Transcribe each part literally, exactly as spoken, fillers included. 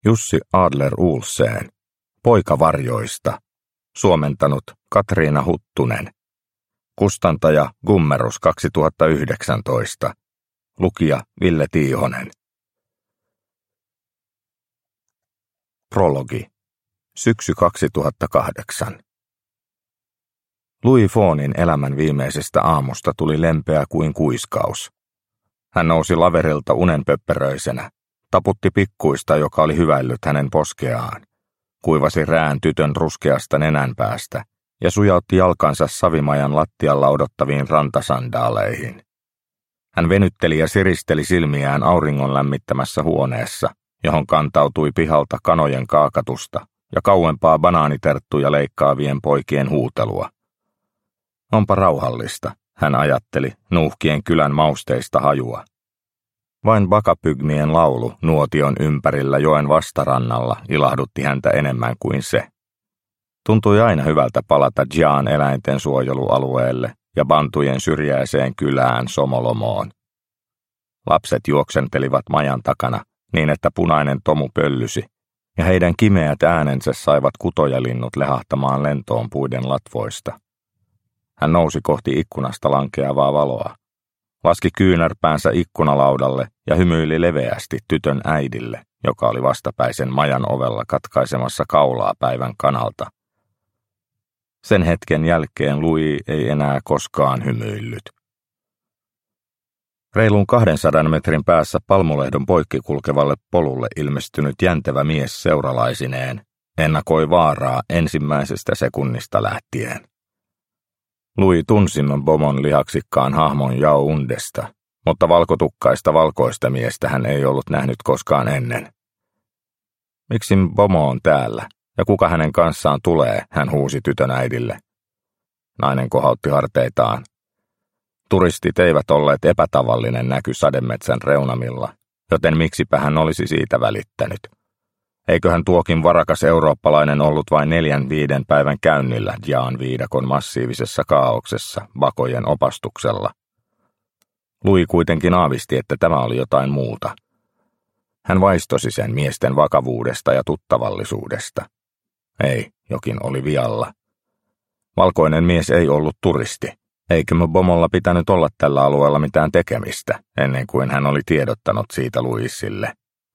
Jussi Adler-Olsen, Poikavarjoista, suomentanut Katriina Huttunen, kustantaja Gummerus kaksituhattayhdeksäntoista, lukija Ville Tiihonen. Prologi. Syksy kaksituhattakahdeksan. Louis Fawnin elämän viimeisestä aamusta tuli lempeä kuin kuiskaus. Hän nousi laverilta unenpöpperöisenä, taputti pikkuista, joka oli hyväillyt hänen poskeaan, kuivasi rään tytön ruskeasta nenänpäästä ja sujautti jalkansa savimajan lattialla odottaviin rantasandaaleihin. Hän venytteli ja siristeli silmiään auringon lämmittämässä huoneessa, johon kantautui pihalta kanojen kaakatusta ja kauempaa banaaniterttuja leikkaavien poikien huutelua. Onpa rauhallista, hän ajatteli, nuuhkien kylän mausteista hajua. Vain bakapygmien laulu nuotion ympärillä joen vastarannalla ilahdutti häntä enemmän kuin se. Tuntui aina hyvältä palata Jian eläinten suojelualueelle ja bantujen syrjäiseen kylään Somolomoon. Lapset juoksentelivat majan takana niin, että punainen tomu pöllysi, ja heidän kimeät äänensä saivat kutojalinnut lehahtamaan lentoon puiden latvoista. Hän nousi kohti ikkunasta lankeavaa valoa, laski kyynärpäänsä ikkunalaudalle ja hymyili leveästi tytön äidille, joka oli vastapäisen majan ovella katkaisemassa kaulaa päivän kanalta. Sen hetken jälkeen Louis ei enää koskaan hymyillyt. Reilun kahdensadan metrin päässä palmulehdon poikki kulkevalle polulle ilmestynyt jäntevä mies seuralaisineen ennakoi vaaraa ensimmäisestä sekunnista lähtien. Louis tunsi Mbomon lihaksikkaan hahmon Yao Undesta, mutta valkotukkaista valkoista miestä hän ei ollut nähnyt koskaan ennen. Miksi Mbomo on täällä, ja kuka hänen kanssaan tulee, hän huusi tytön äidille. Nainen kohautti harteitaan. Turistit eivät olleet epätavallinen näky sademetsän reunamilla, joten miksipä hän olisi siitä välittänyt. Eiköhän tuokin varakas eurooppalainen ollut vain neljän viiden päivän käynnillä Jian viidakon massiivisessa kaauksessa bakojen opastuksella. Louis kuitenkin aavisti, että tämä oli jotain muuta. Hän vaistosi sen miesten vakavuudesta ja tuttavallisuudesta. Ei, jokin oli vialla. Valkoinen mies ei ollut turisti, eikä Mbomolla pitänyt olla tällä alueella mitään tekemistä, ennen kuin hän oli tiedottanut siitä Louisille.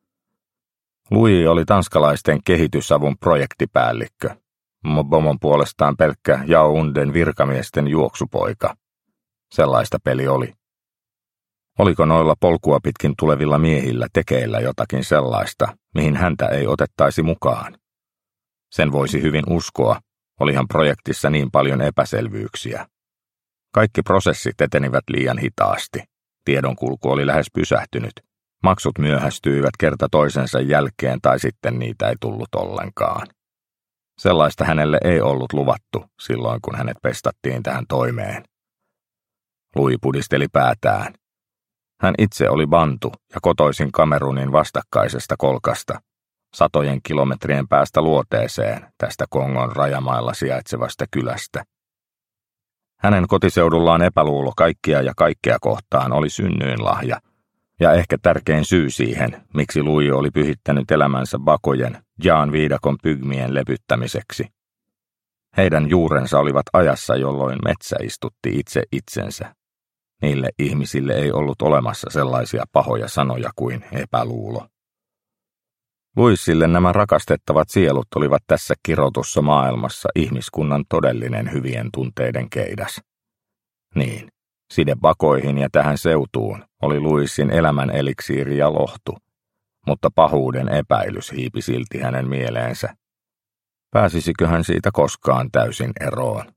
Louis oli tanskalaisten kehitysavun projektipäällikkö. Mbomon puolestaan pelkkä Yao Unden virkamiesten juoksupoika. Sellaista peli oli. Oliko noilla polkua pitkin tulevilla miehillä tekeillä jotakin sellaista, mihin häntä ei otettaisi mukaan? Sen voisi hyvin uskoa, olihan projektissa niin paljon epäselvyyksiä. Kaikki prosessit etenivät liian hitaasti. Tiedonkulku oli lähes pysähtynyt. Maksut myöhästyivät kerta toisensa jälkeen tai sitten niitä ei tullut ollenkaan. Sellaista hänelle ei ollut luvattu silloin, kun hänet pestattiin tähän toimeen. Louis pudisteli päätään. Hän itse oli bantu ja kotoisin Kamerunin vastakkaisesta kolkasta, satojen kilometrien päästä luoteeseen tästä Kongon rajamailla sijaitsevasta kylästä. Hänen kotiseudullaan epäluulo kaikkia ja kaikkea kohtaan oli synnyinlahja, ja ehkä tärkein syy siihen, miksi Louis oli pyhittänyt elämänsä bakojen, Jian viidakon pygmien lepyttämiseksi. Heidän juurensa olivat ajassa, jolloin metsä istutti itse itsensä. Niille ihmisille ei ollut olemassa sellaisia pahoja sanoja kuin epäluulo. Louisille nämä rakastettavat sielut olivat tässä kirotussa maailmassa ihmiskunnan todellinen hyvien tunteiden keidas. Niin, side bakoihin ja tähän seutuun oli Louisin elämän eliksiiri ja lohtu, mutta pahuuden epäilys hiipi silti hänen mieleensä. Pääsisikö hän siitä koskaan täysin eroon?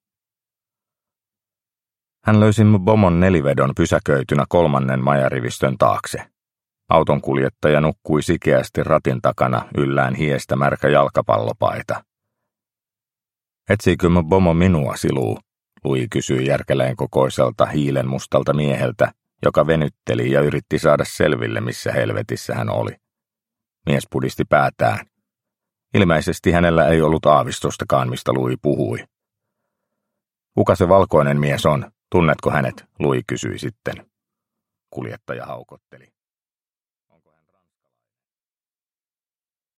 Hän löysi Mbomon nelivedon pysäköitynä kolmannen majarivistön taakse. Autonkuljettaja nukkui sikeästi ratin takana yllään hiestä märkä jalkapallopaita. Etsiikö Mbomo minua, Siluu? Louis kysyi järkäleen kokoiselta hiilenmustalta mieheltä, joka venytteli ja yritti saada selville, missä helvetissä hän oli. Mies pudisti päätään. Ilmeisesti hänellä ei ollut aavistustakaan, mistä Louis puhui. Kuka se valkoinen mies on? Tunnetko hänet? Louis kysyi sitten. Kuljettaja haukotteli.